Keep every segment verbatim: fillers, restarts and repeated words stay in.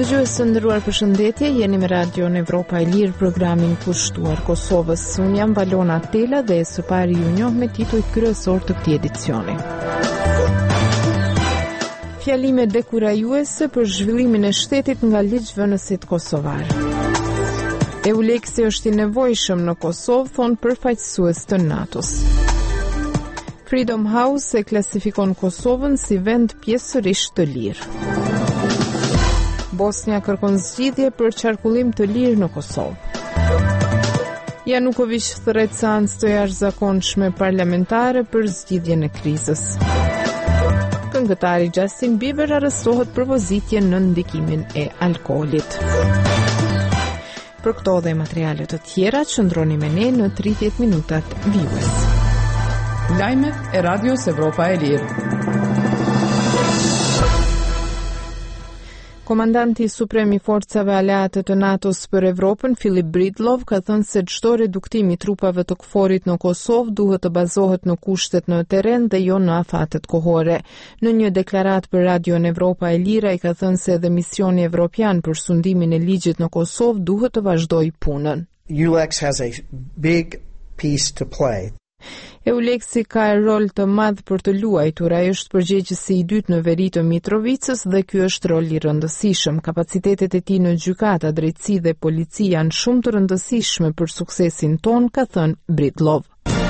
Dëgjues të nderuar, përshëndetje, jeni me Radion Evropa e Lirë, programin kushtuar Kosovës. Unë jam Valona Tela dhe së pari ju njoh me titull kryesor të këtij edicioni. Fjalime dekurajuese për zhvillimin e shtetit nga ligjvënësit kosovar. Euleksi është i nevojshëm në Kosovë, thon përfaqësues të NATO-s. Freedom House e klasifikon Kosovën si vend pjesërisht të lirë. Bosnia kërkon zgjidhje për qarkullim të lirë në Kosovë. Janukovic thret seancë të jashtëzakonshme parlamentare për zgjidhjen e krizës. Këngëtari Justin Bieber arrestohet për vozitje në ndikimin e alkoolit. Për këto dhe materiale të tjera, qëndroni me ne në tridhjetë minutat vijues. Lajmet e Radios Evropa e Lirë. Komandanti suprem i forcave aleate të NATO-s për Evropën, Filip Breedlove, ka thënë se çdo reduktim i trupave të KFOR-it në Kosovë duhet të bazohet në kushtet në terren dhe jo në afatet kohore. Në një deklaratë për Radion Evropa e Lira, i ka thënë se edhe misioni evropian për sundimin e ligjit në Kosovë duhet të vazhdojë punën. U L E X has a big piece to play. Euleksi ka rol të madh për të luajtur, ai është përgjegjësi i dytë në veri të Mitrovicës dhe ky është rol i rëndësishëm. Kapacitetet e tij në gjykata, drejtësi dhe polici janë shumë të rëndësishme për suksesin ton, ka thënë Breedlove.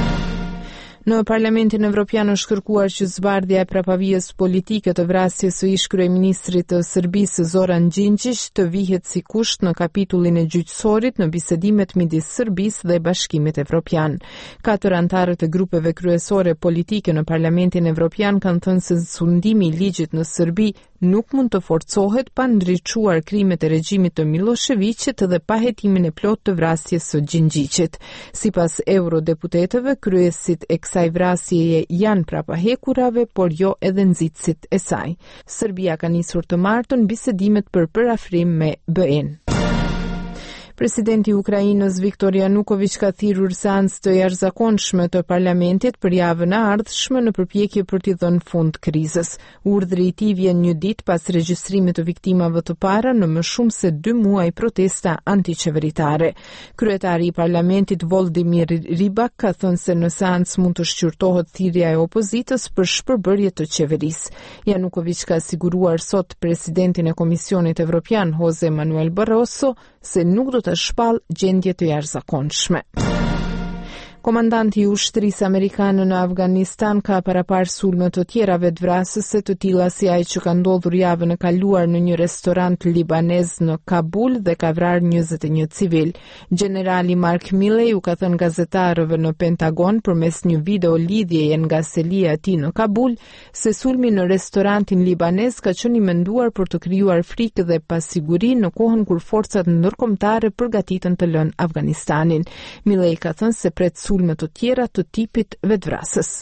Në Parlamentin Evropian është kërkuar që zbardhja e prapavijës politike të vrasjes së ish kryeministrit të Serbisë Zoran Đinđić të vihet si kusht në kapitullin e gjyqësorit në bisedimet midis Serbisë dhe Bashkimit Evropian. Katër antarët e grupeve kryesore politike në Parlamentin Evropian kanë thënë se sundimi i ligjit në Serbi nuk mund të forcohet pa ndriçuar krimet e regjimit të Miloševićit dhe pa hetimin e plot të vrasjes së Gjinđićit. Sipas eurodeputetëve, kryesit e kësaj vrasjeje janë prapa hekurave, por jo edhe nxitësit e saj. Serbia ka nisur të martën bisedimet për parafrim me B E-n. Presidenti i Ukrainës Viktor Janukovic ka thirrur seancë të jashtëzakonshme të parlamentit për javën e ardhshme në përpjekje për t'i dhënë fund krizës. Urdhri i tij vjen një ditë pas regjistrimit të viktimave të para në më shumë se dy muaj protesta antiqeveritare. Kryetari i parlamentit Voldimir Ribak ka thënë se në seancë mund të shqyrtohet thirrja e opozitës për shpërbërje të qeverisë. Janukovic ka siguruar sot presidentin e Komisionit Evropian Jose Manuel Barroso se nuk do të shpall gjendje të jashtëzakonshme. Komandanti i ushtrisë amerikane në Afganistan ka parapar sulme të tjera vetvrasëse të tilla si ai që ka ndodhur javën e kaluar në një restorant libanez në Kabul dhe ka vrarë njëzet e një civil. Generali Mark Milley u ka thënë gazetarëve në Pentagon përmes një video lidhjeje nga selia e tij në Kabul se sulmi në restorantin libanez ka qenë i menduar për të krijuar frikë dhe pasiguri në kohën kur forcat ndërkombëtare përgatiten të lënë Afganistanin. Milley ka thënë se pret sulme të tjera të tipit vetvrasës.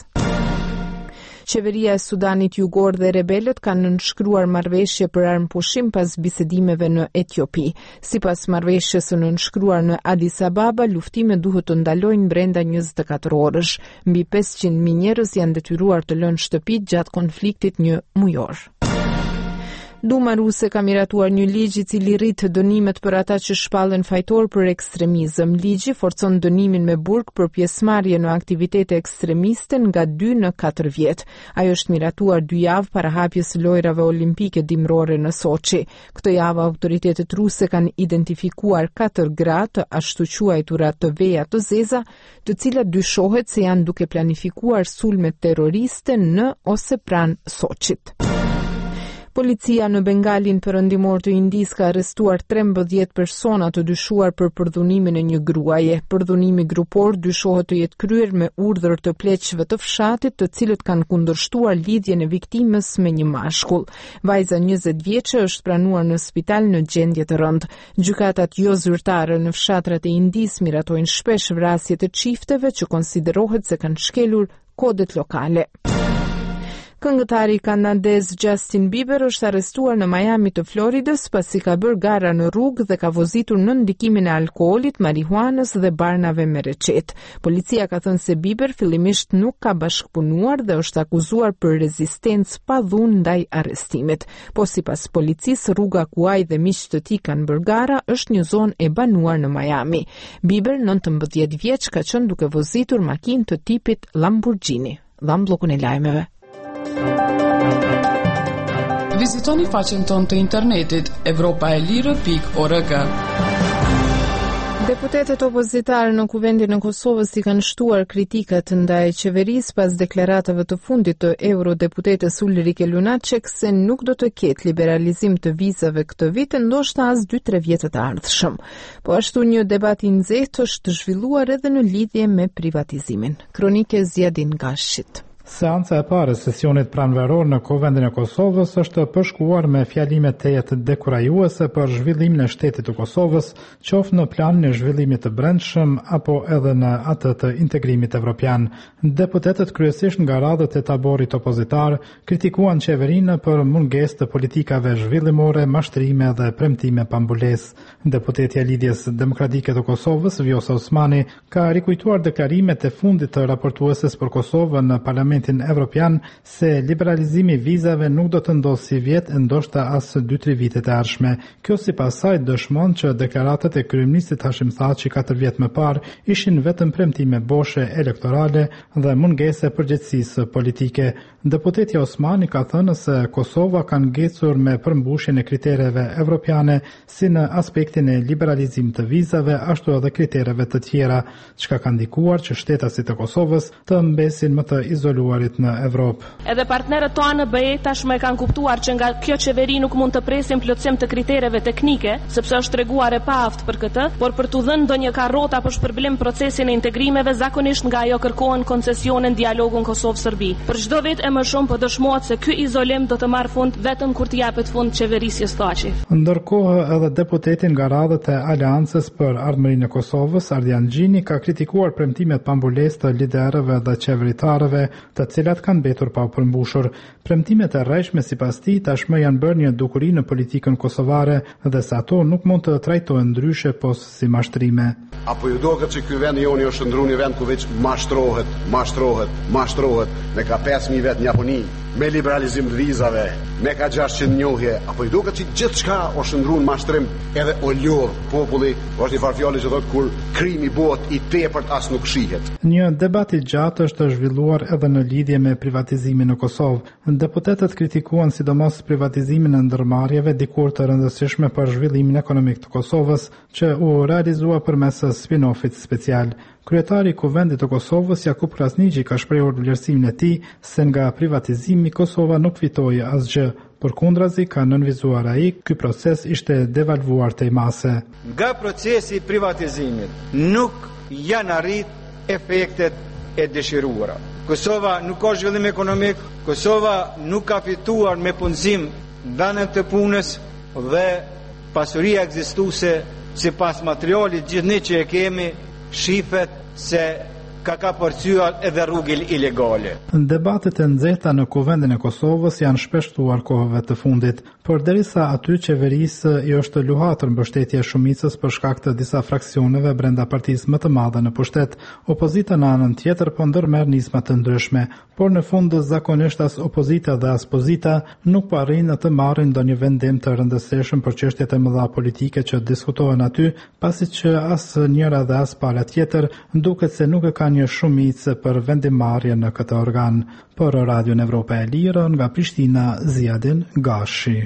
Qeveria e Sudanit Jugor dhe rebelët kanë nënshkruar marrëveshje për armëpushim pas bisedimeve në Etiopi. Sipas marrëveshjes së nënshkruar në Addis Ababa, luftimet duhet të ndalojnë brenda njëzet e katër orësh. Mbi pesëqind mijë njerëz janë detyruar të lënë shtëpitë gjatë konfliktit një mujor. Duma ruse ka miratuar një ligj i cili rrit dënimet për ata që shpallen fajtor për ekstremizëm. Ligji forcon dënimin me burg për pjesëmarrje në aktivitete ekstremiste nga dy në katër vjet. Ajo është miratuar dy javë para hapjes së lojrave olimpike dimrore në Soçi. Këtë javë autoritetet ruse kanë identifikuar katër gra të ashtu quajtura të veja të zeza, të cilat dyshohet se janë duke planifikuar sulme terroriste në ose pranë Soçit. Policia në Bengalin perëndimor të Indisë ka arrestuar trembëdhjetë persona të dyshuar për përdhunimin e një gruaje. Përdhunimi grupor dyshohet të jetë kryer me urdhër të pleqshve të fshatit, të cilët kanë kundërshtuar lidhjen e viktimës me një mashkull. Vajza njëzet vjeçe është pranuar në spital në gjendje të rëndë. Gjykatat jo zyrtare në fshatrat e Indisë miratojnë shpesh vrasje të çifteve që konsiderohet se kanë shkelur kodet lokale. Këngëtari kanadez Justin Bieber është arrestuar në Miami të Floridës pasi ka bërë gara në rrugë dhe ka vozitur në ndikimin e alkoolit, marihuanës dhe barnave me recetë. Policia ka thënë se Bieber fillimisht nuk ka bashkëpunuar dhe është akuzuar për rezistencë pa dhunë ndaj arrestimit. Po sipas policisë, rruga ku ai dhe miqtë të tij kanë bërë gara është një zonë e banuar në Miami. Bieber, nëntëmbëdhjetë vjeç, ka qenë duke vozitur makinë të tipit Lamborghini. Dham bllokun e lajmeve. Vizitoni faqen tonë të internetit evropaelire pikë org. Deputetët opozitarë në kuvendin e Kosovës i kanë shtuar kritikat ndaj qeverisë pas deklaratave të fundit të eurodeputetes Ulrike Lunacek se nuk do të ketë liberalizim të vizave këtë vit, ndoshta as dy tre vjet të ardhshëm. Po ashtu një debat i nxehtë është zhvilluar edhe në lidhje me privatizimin. Kronike Zjadin Gashit. Seanca e parë e sesionit pranveror në kuvendin e Kosovës është përshkuar me fjalime të jetë dekurajuese për zhvillimin e shtetit të Kosovës, qoftë në planin e zhvillimit të brendshëm apo edhe në atë të integrimit evropian. Deputetët, kryesisht nga radhët e taborit opozitar, kritikuan qeverinë për mungesë të politikave zhvillimore, mashtrime dhe premtime pa mbulesë. Deputetja e Lidhjes Demokratike të Kosovës, Vjosa Osmani, ka rikujtuar deklarimet e fundit të raportueses për Kosovën në Parlament Evropian se liberalizimi i vizave nuk do të ndodhë si vjet, ndoshta as dy tre vitet e ardhshme. Kjo sipas saj dëshmon që deklaratat e kryeministit Hashim Thaçi katër vjet më parë ishin vetëm premtime boshe elektorale dhe mungese përgjegjësisë politike. Deputetja Osmani ka thënë se Kosova ka ngecur me përmbushjen e kritereve evropiane si në aspektin e liberalizimit të vizave, ashtu edhe kritereve të tjera, çka ka ndikuar që shtetasit e Kosovës të mbesin më të izoluar në Evropë. Edhe partnerët tonë në B E tashmë e kanë kuptuar që nga kjo qeveri nuk mund të presin plotësim të kritereve teknike, sepse është treguar e paaft për këtë, por për t'u dhënë ndonjë karrota për shpërblim procesin e integrimeve, zakonisht nga ajo kërkohen koncesionin dialogun Kosovë-Serbi. Për çdo vit e më shumë po dëshmohet se ky izolim do të marrë fund vetëm kur të japet fund qeverisjes Thaçi. Ndërkohë, edhe deputetin nga radhët e Aleancës për Ardhmërinë e Kosovës, Ardian Gjini, ka kritikuar premtimet pa mbulesë të liderëve dhe qeveritarëve, të cilat kanë mbetur pa u përmbushur. Premtimet e rrejshme sipas tij tashmë janë bërë një dukuri në politikën kosovare dhe se ato nuk mund të trajtohen ndryshe pos si mashtrime. Apo ju duket që ky vend joni është ndruar një vend ku veç mashtrohet, mashtrohet, mashtrohet, me ka pesë mijë vjet në Japoni, me liberalizim të vizave, me ka gjashtë qind njohje, apo ju duket që gjithçka është ndruar në mashtrim, edhe o lodh populli, është një farë fjalë që thotë kur krimi bëhet i tepërt as nuk shihet. Një debat i gjatë është zhvilluar edhe në lidhje me privatizimin në Kosovë. Deputetët kritikuan sidomos privatizimin e ndërmarrjeve dikur të rëndësishme për zhvillimin ekonomik të Kosovës, që u realizua përmes spin-offit special. Kryetari i Kuvendit të Kosovës, Jakub Krasniqi, ka shprehur vlerësimin e tij se nga privatizimi Kosova nuk fitoi asgjë. Përkundrazi, ka nënvizuar ai, ky proces ishte devalvuar tej mase. Nga procesi i privatizimit nuk janë arrit efektet e dëshiruara. Kosova nuk ka zhvillim ekonomik, Kosova nuk ka fituar me punësim vendet të punës dhe pasuria ekzistuese sipas materialit gjithnjë që e kemi shifet se ka ka përcyer edhe rrugë ilegale. Debatet e nxehta në Kuvendin e Kosovës janë shpeshtuar kohëve të fundit, por derisa aty qeverisë i është luhatër mbështetja e shumicës për shkak të disa fraksioneve brenda partisë më të madhe në pushtet, opozita në anën tjetër po ndërmerr nisma të ndryshme, por në fund zakonisht as opozita dhe as pozita nuk po arrin të marrin ndonjë vendim të rëndësishëm për çështjet e mëdha politike që diskutohen aty, pasi që as njëra dhe as pala tjetër duket se nuk e ka një shumicë për vendimarrje në këtë organ. Për Radion Evropa e Lirë, nga Prishtina, Zjadin Gashi.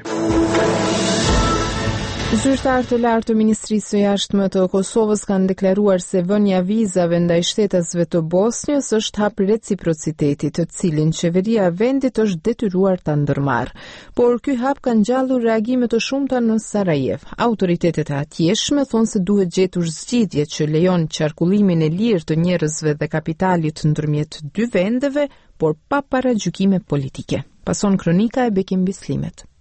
Zyrtarë të lartë të Ministrisë së Jashtme të Kosovës kanë deklaruar se vënia vizave ndaj shtetasve të Bosnjës është hap reciprociteti, të cilin qeveria e vendit është detyruar ta ndërmarrë. Por ky hap ka ngjallur reagime të shumta në Sarajev. Autoritetet e atjeshme thonë se duhet gjetur zgjidhje që lejon qarkullimin e lirë të njerëzve dhe kapitalit ndërmjet dy vendeve, por pa paragjykime politike. Pason kronika e Bekim Bislimet.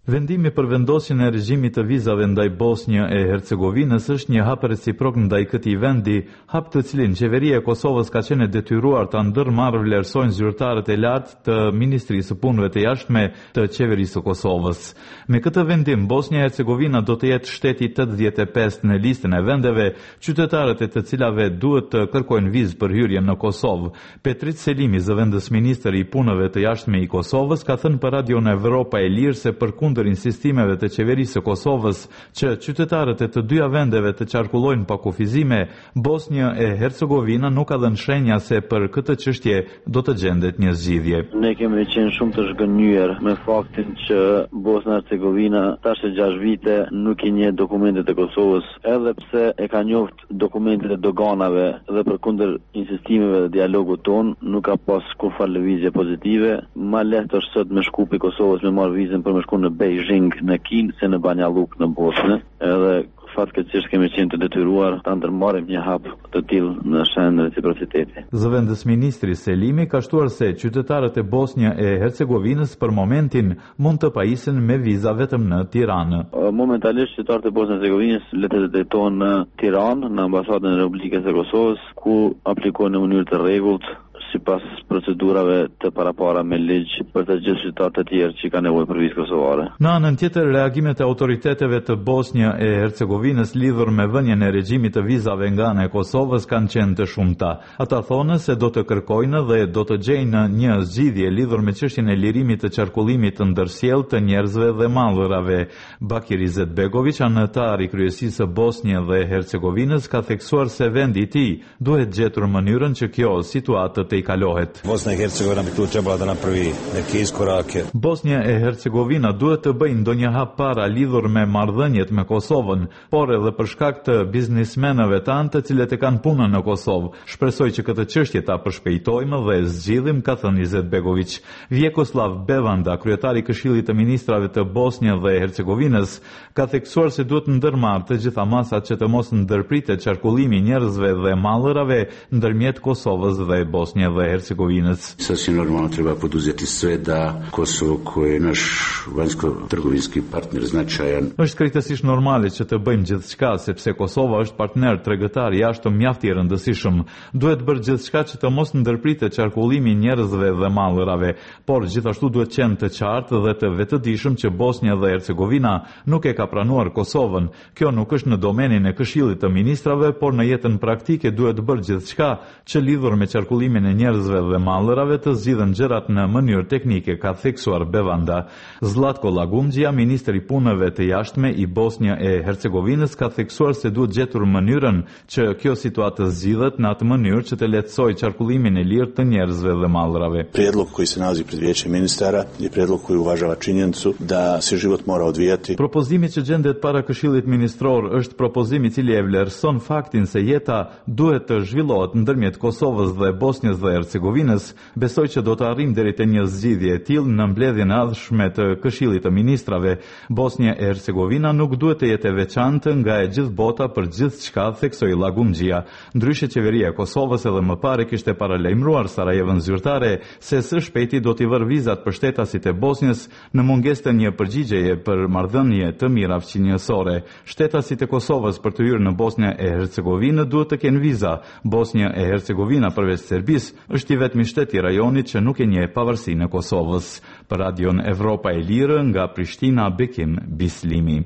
Vendimi për vendosjen e regjimit të vizave ndaj Bosnjë e Hercegovinës është një hap reciprok ndaj këtij vendi, hap të cilin qeveria e Kosovës ka qenë e detyruar ta ndërmarrë vlerësojnë zyrtarët e lartë të Ministrisë së Punëve të Jashtme të qeverisë së Kosovës. Me këtë vendim, Bosnja e Hercegovina do të jetë shteti tetëdhjetë e pesë në listën e vendeve qytetarët e të cilave duhet të kërkojnë vizë për hyrje në Kosovë. Petrit Selimi, zëvendës ministër i Punëve të Jashtme i Kosovës, ka thënë për Radion Evropa e Lirë se për ndër insistimeve të qeverisë së Kosovës që qytetarët e të dyja vendeve të qarkullojnë pa kufizime, Bosnja e Hercegovina nuk ka dhënë shenja se për këtë çështje do të gjendet një zgjidhje. Ne kemi qenë shumë të zhgënjur me faktin që Bosna e Hercegovina tash e gjashtë vite nuk i njeh dokumentet e Kosovës, edhe pse e ka njoft dokumentet e doganave dhe përkundër insistimeve dhe dialogut ton, nuk ka pas kurfar lëvizje pozitive. Ma lehtë është sot me shku pi Kosovës me marr vizën për me shku në Beijing në Kinë se në Banja Luka në Bosnë, edhe fatkeqësisht kemi qenë të detyruar ta ndërmarrim një hap të tillë në shenjë reciprociteti. Zëvendës ministri Selimi ka shtuar se qytetarët e Bosnjë e Hercegovinës për momentin mund të pajisen me viza vetëm në Tiranë. Momentalisht qytetarët e Bosnjës së Hercegovinës le të drejtohen në Tiranë, në ambasadën e Republikës së Kosovës, ku aplikojnë në mënyrë të rregullt sipas procedurave të parapara me ligj për të gjithë qytetarët e tjerë që kanë nevojë për vizë kosovare. Në anën tjetër, reagimet e autoriteteve të Bosnjë e Hercegovinës lidhur me vënien e regjimit të vizave nga ana e Kosovës kanë qenë të shumta. Ata thonë se do të kërkojnë dhe do të gjejnë një zgjidhje lidhur me çështjen e lirimit të qarkullimit të ndërsjellë të njerëzve dhe mallrave. Bakir Izetbegović, anëtar i kryesisë së Bosnjë dhe Hercegovinës, ka theksuar se vendi i tij duhet gjetur mënyrën që kjo situatë të i kalohet. Bosna e Hercegovina bi tu trebala da napravi neke iskorake. Bosnja e Hercegovina duhet të bëjë ndonjë hap para lidhur me marrëdhëniet me Kosovën, por edhe për shkak të biznesmenëve tanë të cilët e kanë punën në Kosovë. Shpresoj që këtë çështje ta përshpejtojmë dhe zgjidhim, ka thënë Izetbegović. Vjekoslav Bevanda, kryetari i Këshillit të Ministrave të Bosnjës dhe Hercegovinës, ka theksuar se duhet ndërmarrë të gjitha masat që të mos ndërpritet qarkullimi i njerëzve dhe mallrave ndërmjet Kosovës dhe Bosnjë dhe Hercegovinës. Sasvim normalno treba poduzeti sve da Kosovo, koji je naš vanjsko-trgovinski partner značajan. Është krejtësisht normale që të bëjmë gjithçka sepse Kosova është partner tregtar jashtëm mjaft i rëndësishëm. Duhet bërë gjithçka që të mos ndërpritet qarkullimi i njerëzve dhe mallrave, por gjithashtu duhet qenë të qartë dhe të vetëdijshëm që Bosnja dhe Hercegovina nuk e ka pranuar Kosovën. Kjo nuk është në domenin e Këshillit të Ministrave, por në jetën praktike duhet bërë gjithçka që lidhur me qarkullimin e njerëzve dhe mallrave të zgjidhen gjërat në mënyrë teknike, ka theksuar Bevanda. Zlatko Lagumdzija, ministri i punëve të jashtme i Bosnjë e Hercegovinës, ka theksuar se duhet gjetur mënyrën që kjo situatë zgjidhet në atë mënyrë që të lehtësojë qarkullimin e lirë të njerëzve dhe mallrave. Prijedlog koji se nalazi pred Vijećem ministara je prijedlog koji uvažava činjenicu da se život mora odvijati. Propozimi që gjendet para Këshillit Ministror është propozim i cili e vlerëson faktin se jeta duhet të zhvillohet ndërmjet Kosovës dhe Bosnjës dhe Hercegovinës. Besoj që do të arrijmë deri te një zgjidhje e tillë në mbledhjen e ardhshme të Këshillit të Ministrave. Bosnja e Hercegovina nuk duhet të jetë e veçantë nga e gjithë bota për gjithçka, theksoi Lagumdzija. Ndryshe qeveria e Kosovës edhe më parë kishte paralajmëruar Sarajevën zyrtare se së shpejti do t'i vërë vizat për shtetasit e Bosnjës në mungesë të një përgjigjeje për marrëdhënie të mira fqinjësore. Shtetasit e Kosovës për të hyrë në Bosnjë e Hercegovinë duhet të kenë viza. Bosnja e Hercegovina përveç Serbisë është i vetmi shtet i rajonit që nuk e njeh pavarësinë e Kosovës. Për Radion Evropa e Lirë nga Prishtina, Bekim Bislimi.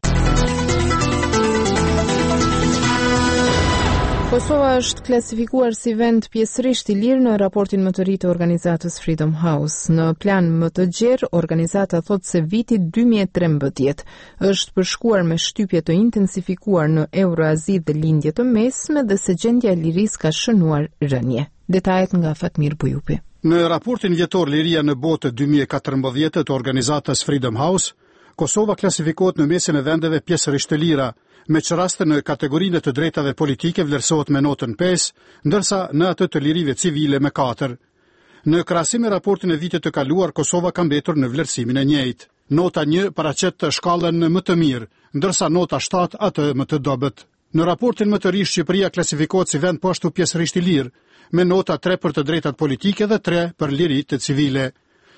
Kosova është klasifikuar si vend pjesërisht i lirë në raportin më të ri të organizatës Freedom House. Në plan më të gjerë, organizata thot se viti dy mijë e trembëdhjetë është përshkuar me shtypje të intensifikuar në Euroazi dhe lindje të mesme dhe se gjendja e lirisë ka shënuar rënje. Detajet nga Fatmir Bujupi. Në raportin vjetor Liria në botë dy mijë e katërmbëdhjetë të organizatës Freedom House, Kosova klasifikohet në mesin e vendeve pjesërisht të lira, me që raste në kategorinë të drejtave politike vlerësohet me notën pesë, ndërsa në atë të lirive civile me katër. Në krahasim me raportin e vitit të kaluar, Kosova ka mbetur në vlerësimin e njëjtë. Nota një paraqet të shkallën më të mirë, ndërsa nota shtatë atë më të dobët. Në raportin më të ri, Shqipëria klasifikohet si vend po ashtu pjesërisht i lirë, me nota tre për të drejtat politike dhe tre për liritë civile.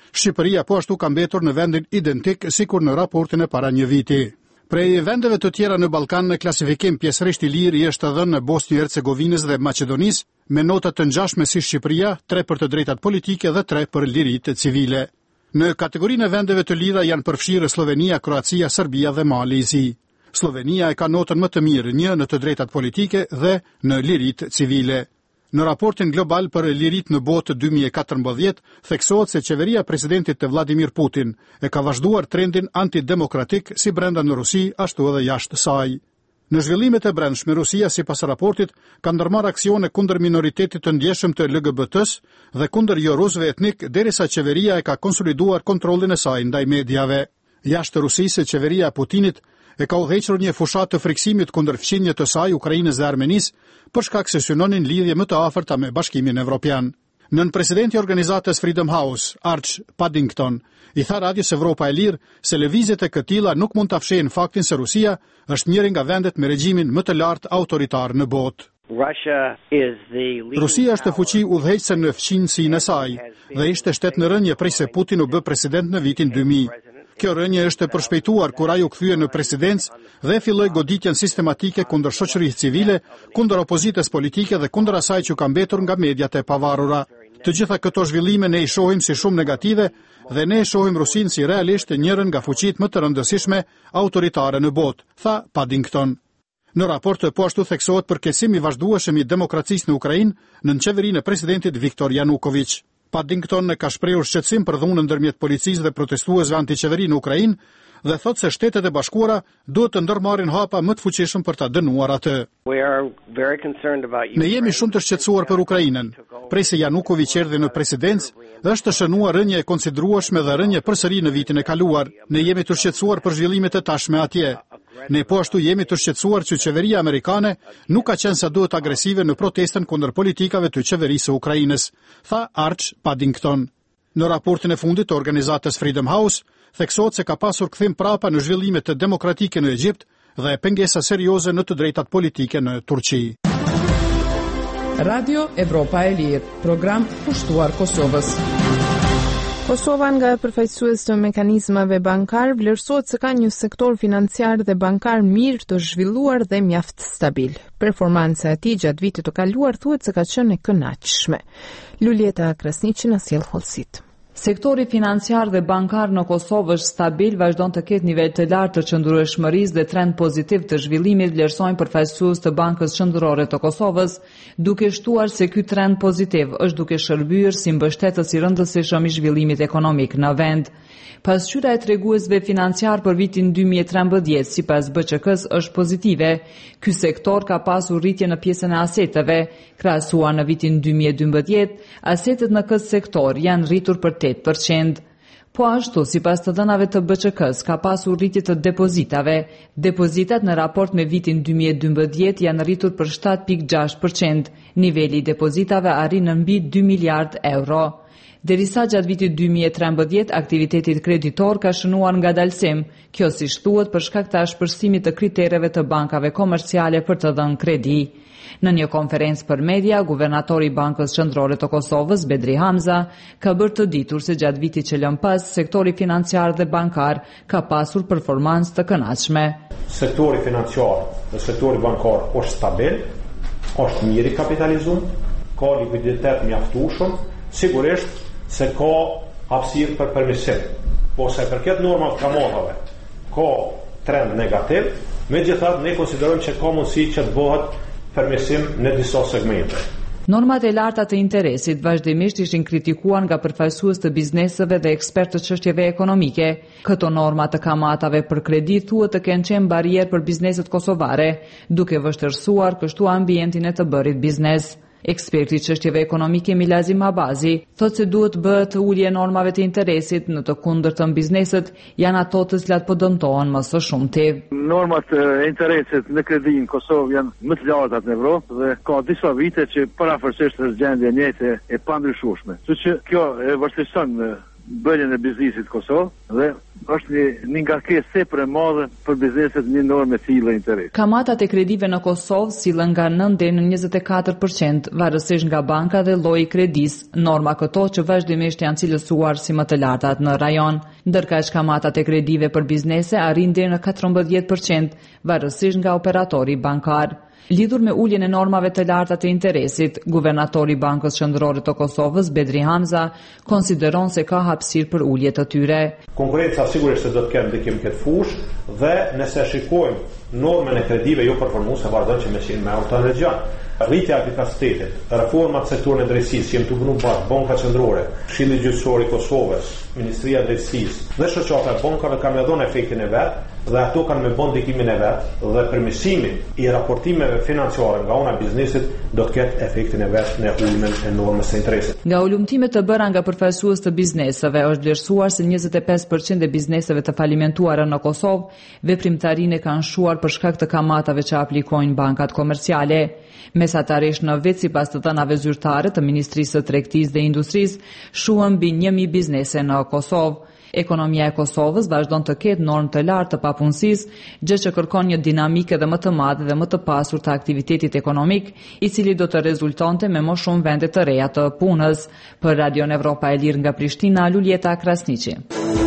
Shqipëria po ashtu ka mbetur në vendin identik sikur në raportin e para një viti. Prej vendeve të tjera në Ballkan në klasifikim pjesërisht i lirë i është dhënë në Bosnjë Hercegovinës dhe Maqedonisë, me nota të ngjashme si Shqipëria, tre për të drejtat politike dhe tre për liritë civile. Në kategorinë e vendeve të lira janë përfshirë Slovenia, Kroacia, Serbia dhe Malezi. Slovenia e ka notën më të mirë, një në të drejtat politike dhe në liritë civile. Në raportin global për lirit në botë dy mijë e katërmbëdhjetë, theksohet se qeveria presidentit të Vladimir Putin e ka vazhduar trendin antidemokratik si brenda në Rusi, ashtu edhe jashtë saj. Në zhvillimet e brendshme, Rusia, sipas raportit, ka ndërmarrë aksione kundër minoritetit të ndjeshëm të L G B T-s dhe kundër jo rusëve etnik, derisa qeveria e ka konsoliduar kontrollin e saj ndaj mediave. Jashtë Rusisë, qeveria e Putinit e ka udhëhequr një fushat të friksimit kundër fqinjet të saj Ukrainës dhe Armenisë, për shkak se synonin lidhje më të afërta me Bashkimin Evropian. Nën presidenti i organizatës Freedom House, Arch Paddington, i tha Radios Evropa e Lirë se lëvizjet e këtilla nuk mund ta fshehin faktin se Rusia është njëri nga vendet me regjimin më të lartë autoritar në botë. Rusia është fuqi udhëheqëse në fqinjësinë e saj dhe ishte shtet në rënje prej se Putin u bë president në vitin dy mijë. Kjo rënje është e përshpejtuar kur ai u kthye në presidencë dhe filloi goditjen sistematike kundër shoqërisë civile, kundër opozitës politike dhe kundër asaj që ka mbetur nga mediat e pavarura. Të gjitha këto zhvillime ne i shohim si shumë negative dhe ne e shohim Rusinë si realisht njërin nga fuqitë më të rëndësishme autoritare në botë, tha Paddington. Në raport të po ashtu theksohet përkesim i vazhdueshëm i demokracisë në Ukrainë nën qeverinë e presidentit Viktor Yanukovych. Paddington ka shprehur shqetësim për dhunën ndërmjet policisë dhe protestuesve antiqeveri në Ukrainë dhe thot se Shtetet e Bashkuara duhet të ndërmarrin hapa më të fuqishëm për ta dënuar atë. Ne jemi shumë të shqetësuar për Ukrainën. Prej se Yanukovych erdhi në presidencë, është shënuar rënje e konsiderueshme dhe rënje përsëri në vitin e kaluar. Ne jemi të shqetësuar për zhvillimet e tashme atje. Ne po ashtu jemi të shqetësuar që qeveria amerikane nuk ka qenë sa duhet agresive në protestën kundër politikave të qeverisë së Ukrainës, tha Arch Paddington. Në raportin e fundit të organizatës Freedom House, theksohet se ka pasur kthim prapa në zhvillimet demokratike në Egjipt dhe pengesa serioze në të drejtat politike në Turqi. Radio Evropa e Lirë, program pushtuar Kosovës. Kosova nga përfaqësues të mekanizmave bankar vlerësohet se ka një sektor financiar dhe bankar mirë të zhvilluar dhe mjaft stabil. Performanca e tij gjatë vitit të kaluar thuhet se ka qenë e kënaqshme. Lulieta Krasniqi na sjell hollësit. Sektori financiar dhe bankar në Kosovë është stabil, vazhdon të ketë nivel të lartë të qëndrueshmërisë dhe trend pozitiv të zhvillimit, vlerësojnë përfaqësues të Bankës Qendrore të Kosovës, duke shtuar se ky trend pozitiv është duke shërbyer si mbështetës i rëndësishëm i zhvillimit ekonomik në vend. Pasqyra e treguesve financiar për vitin dy mijë e trembëdhjetë sipas B Q K-s është pozitive. Ky sektor ka pasur rritje në pjesën e aseteve, krahasuar në vitin dy mijë e dymbëdhjetë, asetet në këtë sektor janë rritur për tetë përqind. Po ashtu, sipas të dhënave të B Q K-s, ka pasur rritje të depozitave. Depozitat në raport me vitin dy mijë e dymbëdhjetë janë rritur për shtatë pikë gjashtë përqind. Niveli i depozitave arrin në mbi dy miliard euro. Derisa gjatë vitit dy mijë e trembëdhjetë aktivitetit kreditor ka shënuar ngadalësim, kjo si thuhet për shkak të ashpërsimit të kritereve të bankave komerciale për të dhënë kredi. Në një konferencë për media, guvernatori i Bankës Qendrore të Kosovës, Bedri Hamza, ka bërë të ditur se gjatë vitit që lëm pas, sektori financiar dhe bankar ka pasur performancë të kënaqshme. Sektori financiar dhe sektori bankar është stabil, është mirë i kapitalizuar, ka likuiditet mjaftueshëm, sigurisht se ka hapësirë për përmirësim, po se përket normat kamatave ka trend negativ, megjithatë ne konsiderojmë që ka mundësi që të bëhet përmirësim në disa segmente. Normat e larta të interesit vazhdimisht ishin kritikuar nga përfaqësues të bizneseve dhe ekspertë të çështjeve ekonomike. Këto norma të kamatave për kredi thuhet të kenë qenë barierë për bizneset kosovare, duke vështirësuar kështu ambientin e të bërit biznes. Eksperti i çështjeve ekonomike Milazim Abazi thotë se duhet bëhet ulje normave të interesit, në të kundërtën bizneset janë ato të cilat po dëmtohen më së shumti. Normat e interesit në kredi në Kosovë janë më të larta në Evropë dhe ka disa vite që parafërsisht është gjendje njëjtë e pandryshueshme. Kështu që kjo e vështirëson bërjen e biznesit Kosovë dhe është një, një ngarkesë tepër e madhe për bizneset minor me fillë interes. Kamatat e kredive në Kosovë sillen nga nënt deri në njëzet e katër përqind, varësisht nga banka dhe lloji i kredisë, norma këto që vazhdimisht janë cilësuar si më të lartat në rajon, ndërkaq kamatat e kredive për biznese arrin deri në katërmbëdhjetë përqind, varësisht nga operatori bankar. Lidhur me uljen e normave të larta të interesit, guvernatori i Bankës Qendrore të Kosovës, Bedri Hamza, konsideron se ka hapësirë për ulje të tyre. Konkurenca sigurisht se do të kemë ndikim këtë fushë dhe nëse shikojmë normën e kredive jo performuese vazhdon që me qenë me alta në region. Rritja e efikasitetit, reformat sektorin e drejtësisë, jem të vënë bashkë Banka Qendrore, Këshilli Gjyqësor i Kosovës, Ministria e Drejtësisë dhe shoqata e bankave kanë dhënë efektin e vet dhe ato kanë me bën ndikimin e vet dhe përmirësimin i raportimeve financiare nga ana e biznesit do të ketë efektin e vet në uljen e normës së interesit. Nga ulëmtimet të bëra nga përfaqësues të bizneseve është vlerësuar se njëzet e pesë përqind e bizneseve të falimentuara në Kosovë veprimtarinë kanë shuar për shkak të kamatave që aplikojnë bankat komerciale. Mesatarisht në vit sipas të dhënave zyrtare të Ministrisë së Tregtisë dhe Industrisë, shuan mbi një mijë biznese në Kosovë. Ekonomia e Kosovës vazhdon të ketë normë të lartë të papunësisë, gjë që kërkon një dinamikë edhe më të madhe dhe më të pasur të aktivitetit ekonomik, i cili do të rezultonte me më shumë vende të reja të punës. Për Radion Evropa e Lirë nga Prishtina, Luljeta Krasniqi.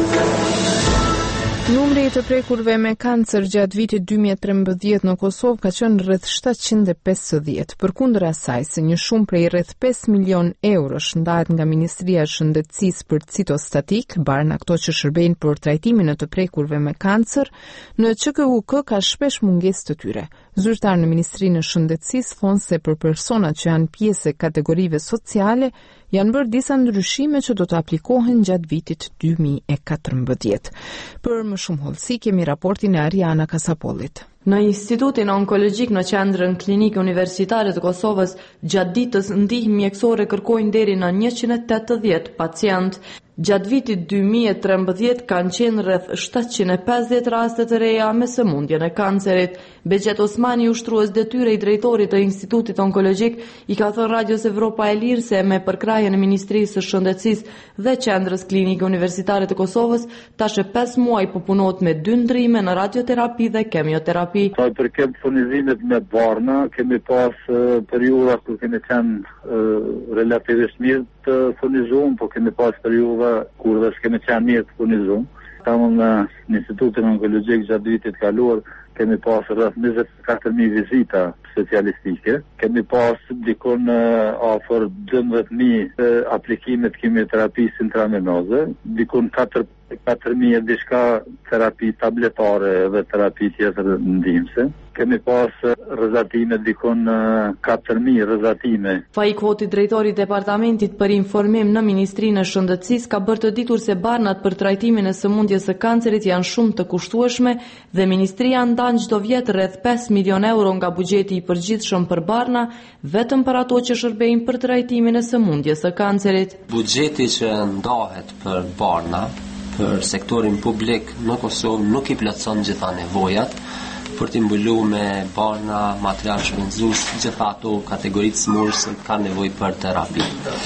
Numri i të prekurve me kancer gjatë vitit dy mijë e trembëdhjetë në Kosovë ka qenë rreth shtatëqind e pesëdhjetë. Përkundër asaj, se një shumë prej rreth pesë milion eurosh ndahet nga Ministria e Shëndetësisë për citostatik, barë ato që shërbejnë për trajtimin e të prekurve me kancer, në Q K U K ka shpesh mungesë të tyre. Zyrtar në Ministrinë e Shëndetësisë thonë se për personat që janë pjesë e kategorive sociale janë bërë disa ndryshime që do të aplikohen gjatë vitit dy mijë e katërmbëdhjetë. Për më shumë hollësi kemi raportin e Ariana Kasapollit. Në Institutin Onkologjik në Qendrën Klinike Universitare të Kosovës, gjatë ditës ndihmë mjekësore kërkojnë deri në njëqind e tetëdhjetë pacient. Gjatë vitit dy mijë e trembëdhjetë kanë qenë rreth shtatëqind e pesëdhjetë raste të reja me sëmundjen e kancerit. Begjet Osmani, ushtrues detyre i drejtorit të Institutit Onkologjik, i ka thënë Radios Evropa e Lirë se me përkrahjen e Ministrisë së Shëndetësisë dhe Qendrës Klinike Universitare të Kosovës, tash e pesë muaj po punohet me dy ndrime në radioterapi dhe kemioterapi. Sa i përket furnizimet me barna, kemi pas uh, periudha kur kemi qenë uh, relativisht mirë të furnizuar, po kemi pas periudha kur dhe s'kemi qenë mirë të furnizuar. Tamë në Institutin Onkologjik gjatë vitit kaluar kemi pas rreth njëzet e katër mijë vizita specialistike, kemi pas dikon uh, afër dymbëdhjetë mijë aplikime të kemioterapisë intravenoze, dikon katër mijë e diçka terapi tabletare dhe terapi tjetër ndihmëse. Kemi pas rrezatime dikon katër mijë rrezatime. Faik Hoti, drejtori i departamentit për informim në Ministrinë e Shëndetësisë, ka bërë të ditur se barnat për trajtimin e sëmundjes së kancerit janë shumë të kushtueshme dhe ministria ndan çdo vit rreth pesë milion euro nga buxheti i përgjithshëm për barna, vetëm për ato që shërbejnë për trajtimin e sëmundjes së kancerit. Buxheti që ndahet për barna, për sektorin publik në Kosovë nuk i plotëson gjitha nevojat për të mbuluar me barna, material shpenzues, gjitha ato kategoritë smurës që kanë nevojë për terapi.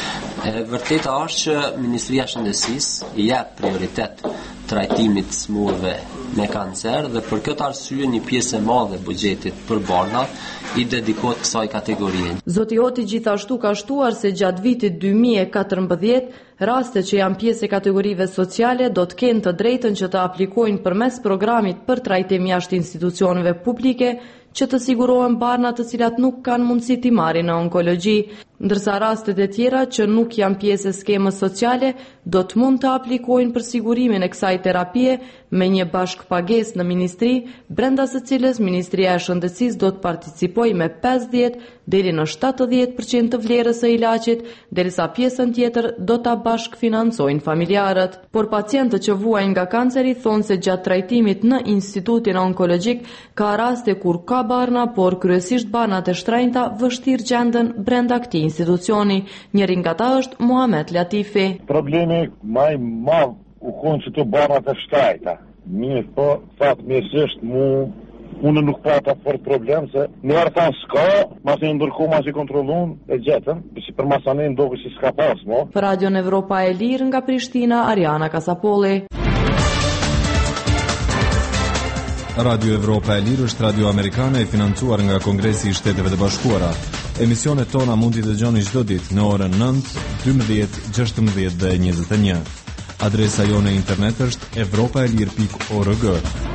E vërteta është që Ministria e Shëndetësisë i jep prioritet trajtimit të smurëve me kancer dhe për këtë arsye një pjesë e madhe e buxhetit për barna i dedikohet kësaj kategorie. Zoti Hoti gjithashtu ka shtuar se gjatë vitit dy mijë e katërmbëdhjetë raste që janë pjesë e kategorive sociale do të kenë të drejtën që të aplikojnë përmes programit për trajtim jashtë institucioneve publike që të sigurohen barna të cilat nuk kanë mundësi t'i marrin në onkologji, ndërsa rastet e tjera që nuk janë pjesë e skemës sociale do të mund të aplikojnë për sigurimin e kësaj terapie me një bashkëpagesë në ministri, brenda së cilës Ministria e Shëndetësisë do të participojë me pesëdhjetë deri në shtatëdhjetë përqind të vlerës së ilaçit, derisa pjesën tjetër do ta bashkëfinancojnë familjarët. Por pacientët që vuajnë nga kanceri thonë se gjatë trajtimit në Institutin Onkologjik ka raste kur ka barna, por kryesisht barnat e shtrenjta vështirë gjenden brenda këtij institucioni. Njëri nga ta është Muhamet Latifi. Problemi më i madh u kon që të barnat e shtrenjta. Mirë, po fatmirësisht mu unë nuk pata fort problem se në artan s'ka, masi ndërkohë masi kontrollun e gjetën, si për masanin doke si s'ka pas, mo. Për Radion Evropa e Lirë nga Prishtina, Ariana Kasapolli. Radio Evropa e Lirë është radio amerikane e financuar nga Kongresi i Shteteve të Bashkuara. Emisionet tona mund t'i dëgjoni çdo ditë në orën nëntë, dymbëdhjetë, gjashtëmbëdhjetë dhe njëzet e një. Adresa jone internet është evropaelir pikë org.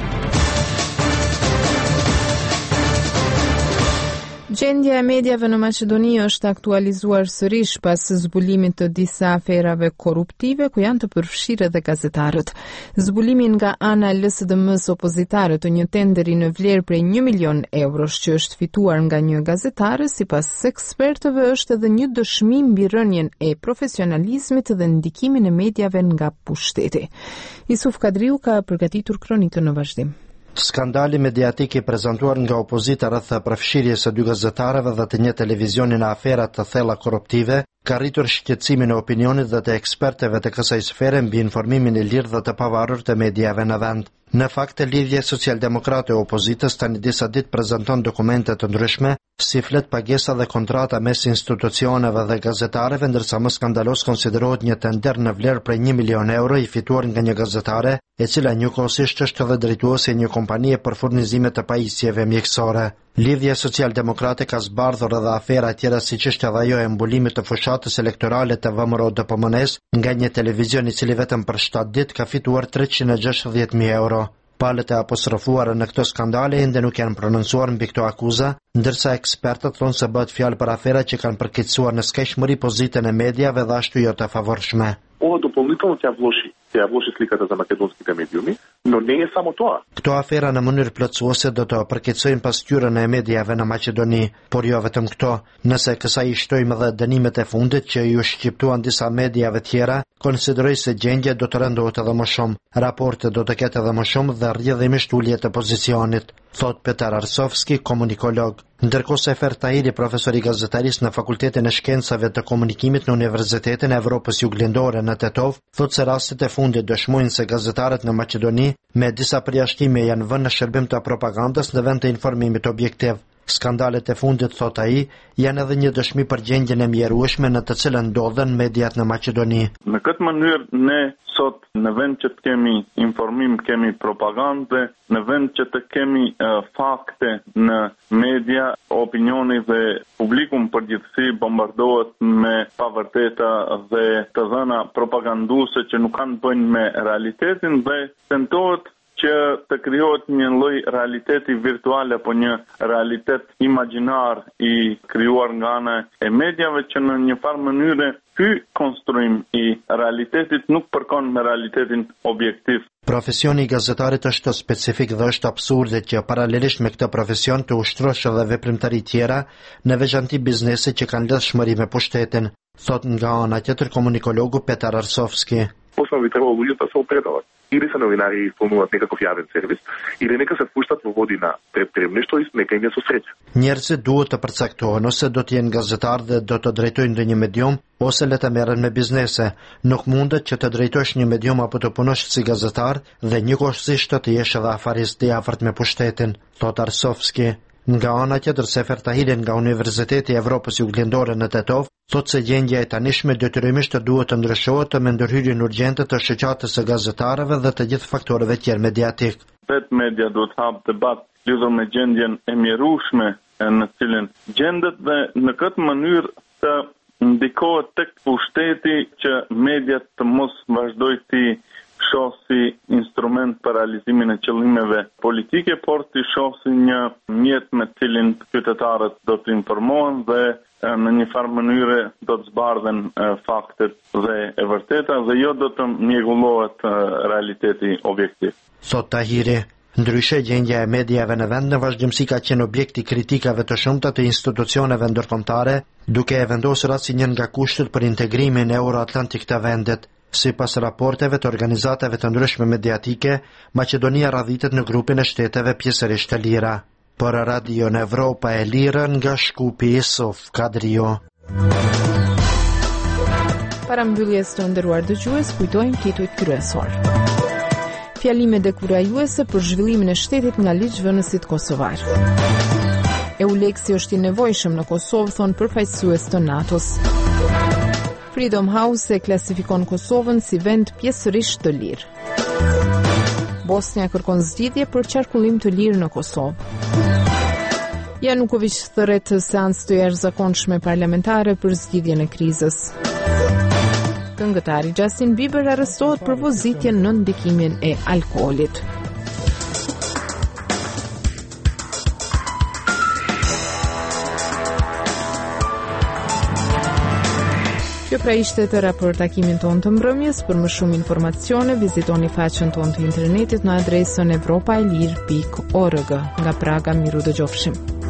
Gjendja e mediave në Maqedoni është aktualizuar sërish pas zbulimit të disa aferave korruptive ku janë të përfshirë edhe gazetarët. Zbulimin nga ana e L S D M-s opozitare të një tenderi në vlerë prej një milion eurosh që është fituar nga një gazetare, sipas ekspertëve është edhe një dëshmi mbi rënien e profesionalizmit dhe ndikimin e mediave nga pushteti. Isuf Kadriu ka përgatitur kronikën në vazhdim. Skandali mediatik i prezantuar nga opozita rreth përfshirjes së dy gazetarëve dhe të një televizioni në afera të thella korruptive ka rritur shqetësimin e opinionit dhe të ekspertëve të kësaj sfere mbi informimin e lirë dhe të pavarur të mediave në vend. Në fakt, lidhja socialdemokrate e opozitës tani disa ditë prezanton dokumente të ndryshme, si flet pagesa dhe kontrata mes institucioneve dhe gazetarëve, ndërsa më skandalos konsiderohet një tender në vlerë prej një milion euro i fituar nga një gazetare, e cila njëkohësisht është edhe drejtuese e një kompanie për furnizime të pajisjeve mjekësore. Lidhja socialdemokrate ka zbardhur edhe afera tjera siç është edhe ajo e mbulimit të fushatës elektorale të V M R O D P M N-s nga një televizion i cili vetëm për shtatë ditë ka fituar treqind e gjashtëdhjetë mijë euro. Palët e apostrofuara në këtë skandale ende nuk janë prononcuar mbi këto akuza, ndërsa ekspertët thonë se bëhet fjalë për afera që kanë përkeqësuar në skajshmëri pozitën e mediave dhe ashtu jo të favorshme. Ова допълнително тя влоши, тя влоши сликата за македонските медиуми, но не е само тоа. Këto afera në mënyrë plotësuese do të përkeqësojnë pasqyrën e mediave në Maqedoni, por jo vetëm këto. Nëse kësaj i shtojmë edhe dënimet e fundit që ju shqiptuan disa mediave tjera, konsideroj se gjendja do të rëndohet edhe më shumë. Raporte do të ketë edhe më shumë dhe rrjedhimisht ulje të pozicionit, thot Petar Arsovski, komunikolog. Ndërkohë Sefer Tahiri, profesor i gazetarisë në Fakultetin e Shkencave të Komunikimit në Universitetin e Evropës Juglindore në Tetov, thot se rastet e fundit dëshmojnë se gazetarët në Maqedoni me disa përjashtime janë vënë në shërbim të propagandës në vend të informimit objektiv. Skandalet e fundit, thot ai, janë edhe një dëshmi për gjendjen e mjerueshme në të cilën ndodhen mediat në Maqedoni. Në këtë mënyrë ne sot në vend që të kemi informim, kemi propagandë, në vend që të kemi uh, fakte në media, opinioni dhe publikum përgjithësi bombardohet me pavërteta dhe të dhëna propaganduese që nuk kanë bënë me realitetin dhe tentohet që të krijohet një lloj realiteti virtual apo një realitet imagjinar i krijuar nga ana e mediave që në një farë mënyrë ky konstruim i realitetit nuk përkon me realitetin objektiv. Profesioni i gazetarit është specifik dhe është absurde që paralelisht me këtë profesion të ushtrosh edhe veprimtari tjera, në veçanti biznese që kanë lidhshmëri me pushtetin, thot nga ana tjetër komunikologu Petar Arsovski. Посебно би требало луѓето да се определат. Или се новинари и изпълнуват некаков јавен сервис, или нека се впуштат во води на препремнешто и нека им ја сосреќа. Njerëzit duhet të përcaktohen ose do të jenë gazetar dhe do të drejtojnë në një medium ose le të merren me biznese. Nuk mundet që të drejtosh një medium apo të punosh si gazetar dhe njëkohësisht të jesh edhe afarist i afërt me pushtetin, thot Arsovski. Nga ana tjetër, Sefer Tahiri nga Universiteti i Evropës Juglindore në Tetov thot se gjendja e tanishme detyrimisht të duhet të ndryshohet me ndërhyrjen urgjente të shoqatës së gazetarëve dhe të gjithë faktorëve tjerë mediatik. Vetë media duhet të hapë debat lidhur me gjendjen e mjerueshme në cilën gjendet dhe në këtë mënyrë të ndikohet tek pushteti që mediat të mos vazhdojnë të shoh si instrument për realizimin e qëllimeve politike, por të shoh si një mjet me cilin qytetarët do të informohen dhe në një farë mënyre do të zbardhen faktet dhe e vërteta dhe jo do të mjegullohet realiteti objektiv. Thot Tahiri. Ndryshe, gjendja e mediave në vend në vazhdimsi ka qenë objekt i kritikave të shumta të institucioneve ndërkombëtare, duke e vendosur atë si një nga kushtet për integrimin euro-atlantik të vendit. Sipas raporteve të organizatave të ndryshme mediatike, Maqedonia radhitet në grupin e shteteve pjesërisht të lira. Për Radio në Evropa e Lirë nga Shkupi Isuf Kadrio. Para mbylljes të nderuar dëgjues, kujtojmë titujt kryesor. Fjalime dekurajuese për zhvillimin e shtetit nga ligjvënësit kosovar. Euleksi është i nevojshëm në Kosovë, thon përfaqësues të NATO-s. Freedom House e klasifikon Kosovën si vend pjesërisht të lirë. Bosnia kërkon zgjidhje për qarkullim të lirë në Kosovë. Janukovic thërret seancë të jashtëzakonshme parlamentare për zgjidhjen e krizës. Këngëtari Justin Bieber arrestohet për vozitjen në ndikimin e alkoolit. Kjo pra ishte tëra për takimin tonë të mbrëmjes. Për më shumë informacione, vizitoni faqen tonë të internetit në adresën evropaelir pikë org. Nga Praga, miru dëgjofshim.